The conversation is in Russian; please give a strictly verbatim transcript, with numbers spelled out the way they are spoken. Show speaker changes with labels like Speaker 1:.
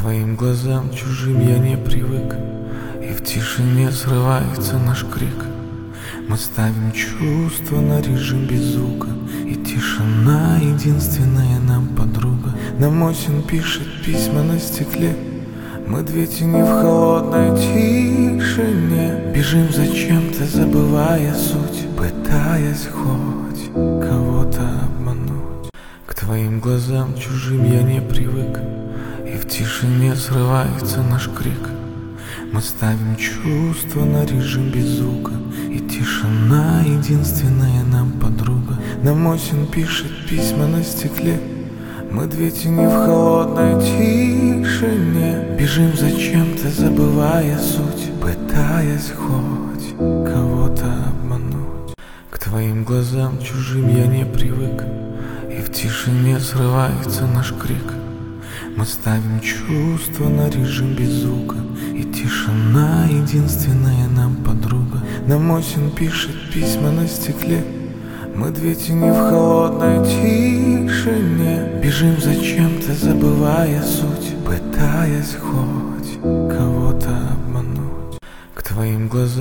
Speaker 1: твоим глазам чужим я не привык, и в тишине срывается наш крик. Мы ставим чувства на режим без звука, и тишина единственная нам подруга. Нам осень пишет письма на стекле, мы две тени в холодной тишине. Бежим зачем-то, забывая суть, пытаясь хоть кого-то обмануть. К твоим глазам чужим я не привык, и в тишине срывается наш крик. Мы ставим чувства на режим без звука, и тишина единственная нам подруга. Нам осень пишет письма на стекле, мы две тени в холодной тишине. Бежим зачем-то, забывая суть, пытаясь хоть кого-то обмануть. К твоим глазам чужим я не привык, и в тишине срывается наш крик. Мы ставим чувства на режим без звука, и тишина единственная нам подруга. Нам осень пишет письма на стекле, мы две тени в холодной тишине. Бежим зачем-то, забывая суть, пытаясь хоть кого-то обмануть. К твоим глазам